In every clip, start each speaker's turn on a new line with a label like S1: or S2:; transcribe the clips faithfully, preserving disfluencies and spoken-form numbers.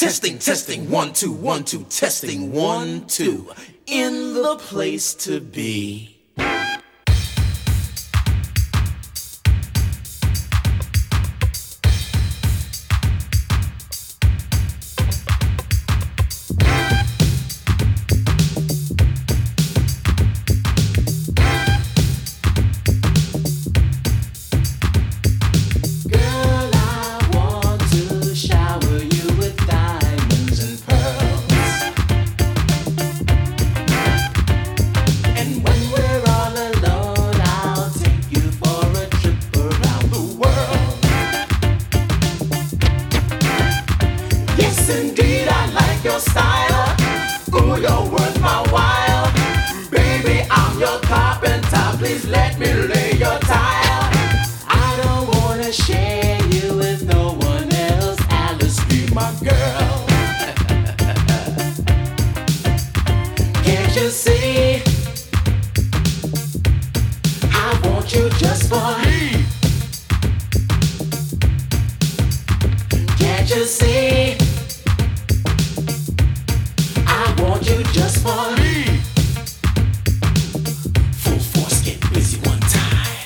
S1: Testing, testing, one, two, one, two, testing, one, two. In the place to be. Indeed, I like your style. Ooh, you're worth my while. Baby, I'm your carpenter. Please let me lay your tile. I don't wanna share you with no one else. Alice, be my girl. Can't you see? I want you just for me. Can't you see? Want you just for me. Full force, get busy one time.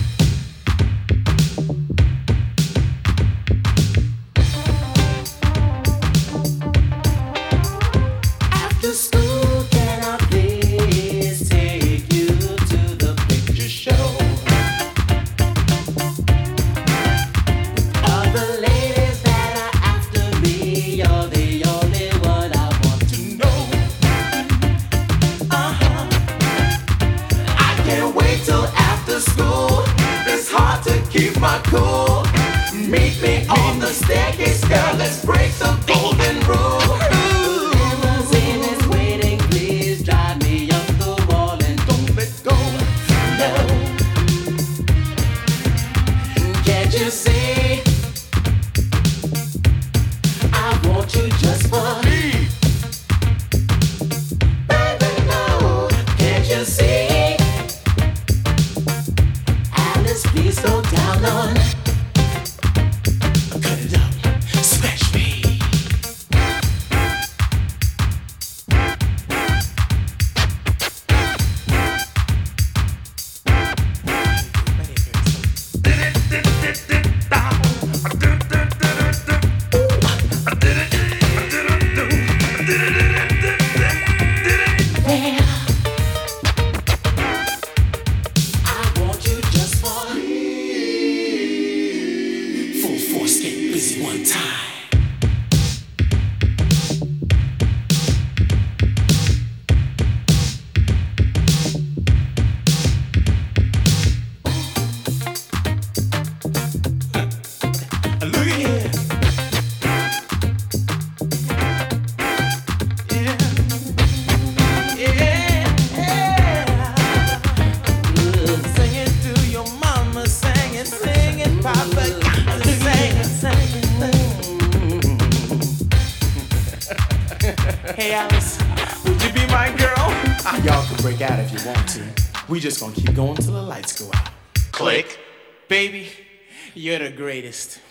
S1: After school, can I please take you to the picture show? All the ladies that are after me, you're the only one I want to know. Can't wait till after school. It's hard to keep my cool. Meet me on the staircase, girl. Let's break the golden rule. Limousine is waiting. Please drive me up the wall and don't let go. No. Can't you see? I want you just for me. Baby, no. Can't you see? Please go down on. Cut it up, scratch me. Get busy one time. Look at here. Yeah. Yeah. Yeah. Sing it to your mama, sing it, sing it, Papa. Hey Alice, would you be my girl? Y'all can break out if you want to. We just gonna keep going till the lights go out. Click. Baby, you're the greatest.